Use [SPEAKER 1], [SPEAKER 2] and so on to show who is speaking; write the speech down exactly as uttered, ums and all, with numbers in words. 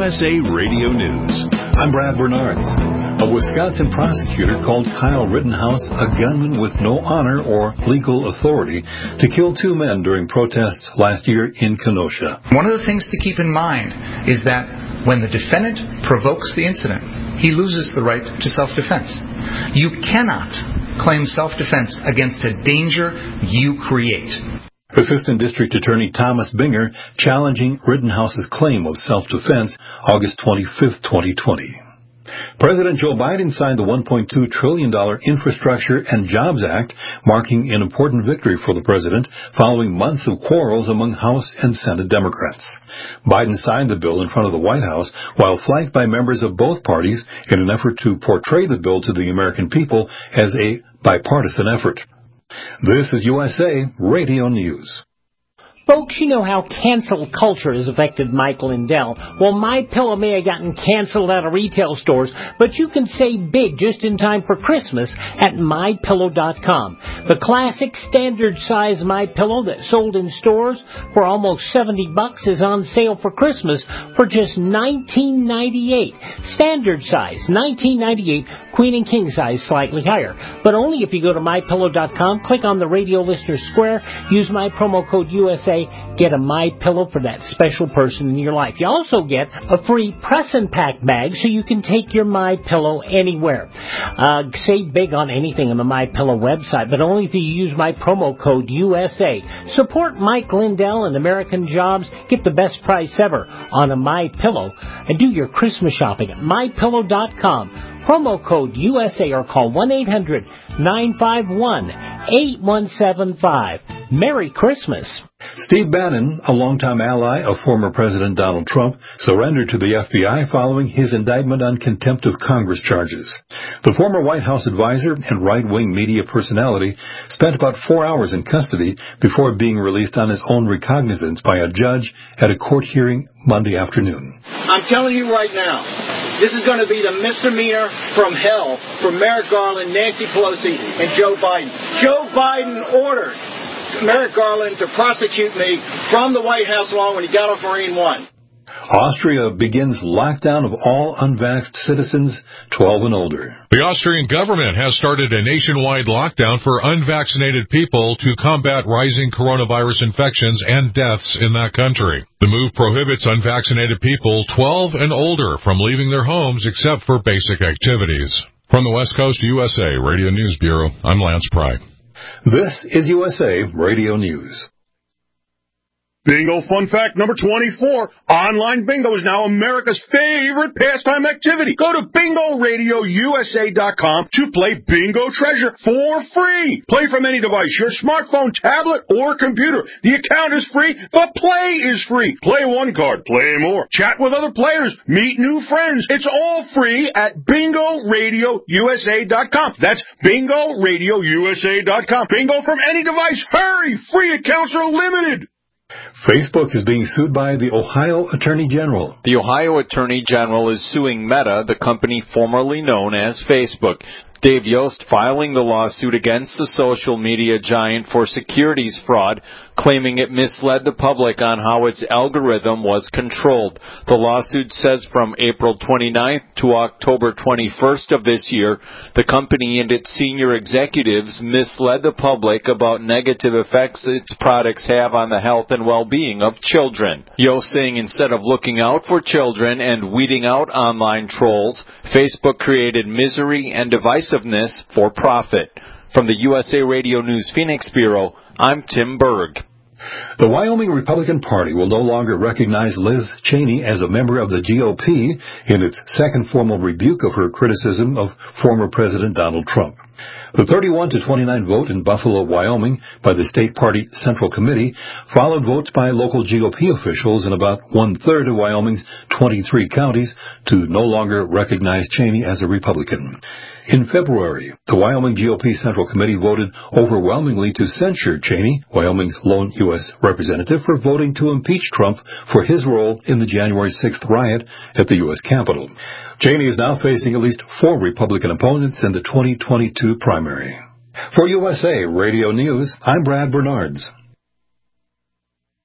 [SPEAKER 1] S A Radio News.
[SPEAKER 2] I'm Brad Bernards. A Wisconsin prosecutor called Kyle Rittenhouse a gunman with no honor or legal authority to kill two men during protests last year in Kenosha.
[SPEAKER 3] One of the things to keep in mind is that when the defendant provokes the incident, he loses the right to self-defense. You cannot claim self-defense against a danger you create.
[SPEAKER 2] Assistant District Attorney Thomas Binger challenging Rittenhouse's claim of self-defense August twenty-fifth, twenty twenty. President Joe Biden signed the one point two trillion dollars Infrastructure and Jobs Act, marking an important victory for the president following months of quarrels among House and Senate Democrats. Biden signed the bill in front of the White House while flanked by members of both parties in an effort to portray the bill to the American people as a bipartisan effort. This is U S A Radio News.
[SPEAKER 4] Folks, you know how cancel culture has affected Mike Lindell. Well, MyPillow may have gotten canceled out of retail stores, but you can save big just in time for Christmas at My Pillow dot com. The classic standard size MyPillow that sold in stores for almost seventy bucks is on sale for Christmas for just nineteen ninety-eight. Standard size, nineteen ninety-eight. Queen and king size, slightly higher. But only if you go to My Pillow dot com, click on the radio listener square, use my promo code U S A, get a MyPillow for that special person in your life. You also get a free press and pack bag so you can take your MyPillow anywhere. Uh, save big on anything on the MyPillow website, but only if you use my promo code U S A. Support Mike Lindell and American Jobs. Get the best price ever on a MyPillow and do your Christmas shopping at My Pillow dot com. Promo code U S A or call one eight hundred nine five one eight one seven five. Merry Christmas.
[SPEAKER 2] Steve Bannon, a longtime ally of former President Donald Trump, surrendered to the F B I following his indictment on contempt of Congress charges. The former White House advisor and right-wing media personality spent about four hours in custody before being released on his own recognizance by a judge at a court hearing Monday afternoon.
[SPEAKER 5] I'm telling you right now, this is going to be the misdemeanor from hell for Merrick Garland, Nancy Pelosi, and Joe Biden. Joe Biden ordered Merrick Garland to prosecute me from the White House lawn when he got off Marine One.
[SPEAKER 2] Austria begins lockdown of all unvaxxed citizens twelve and older.
[SPEAKER 6] The Austrian government has started a nationwide lockdown for unvaccinated people to combat rising coronavirus infections and deaths in that country. The move prohibits unvaccinated people twelve and older from leaving their homes except for basic activities. From the West Coast U S A Radio News Bureau, I'm Lance Pry.
[SPEAKER 2] This is U S A Radio News.
[SPEAKER 7] Bingo fun fact number twenty-four. Online bingo is now America's favorite pastime activity. Go to bingo radio U S A dot com to play Bingo Treasure for free. Play from any device, your smartphone, tablet, or computer. The account is free. The play is free. Play one card, play more. Chat with other players. Meet new friends. It's all free at bingo radio U S A dot com. That's bingo radio U S A dot com. Bingo from any device. Hurry! Free accounts are limited.
[SPEAKER 2] Facebook is being sued by the Ohio Attorney General.
[SPEAKER 8] The Ohio Attorney General is suing Meta, the company formerly known as Facebook. Dave Yost filing the lawsuit against the social media giant for securities fraud, claiming it misled the public on how its algorithm was controlled. The lawsuit says from April twenty-ninth to October twenty-first of this year, the company and its senior executives misled the public about negative effects its products have on the health and well-being of children. Yost saying instead of looking out for children and weeding out online trolls, Facebook created misery and divisiveness for profit. From the U S A Radio News Phoenix Bureau, I'm Tim Berg.
[SPEAKER 2] The Wyoming Republican Party will no longer recognize Liz Cheney as a member of the G O P in its second formal rebuke of her criticism of former President Donald Trump. The thirty-one to twenty-nine vote in Buffalo, Wyoming by the State Party Central Committee followed votes by local G O P officials in about one-third of Wyoming's twenty-three counties to no longer recognize Cheney as a Republican. In February, the Wyoming G O P Central Committee voted overwhelmingly to censure Cheney, Wyoming's lone U S representative, for voting to impeach Trump for his role in the January sixth riot at the U S Capitol. Cheney is now facing at least four Republican opponents in the twenty twenty-two primary. For U S A Radio News, I'm Brad Bernards.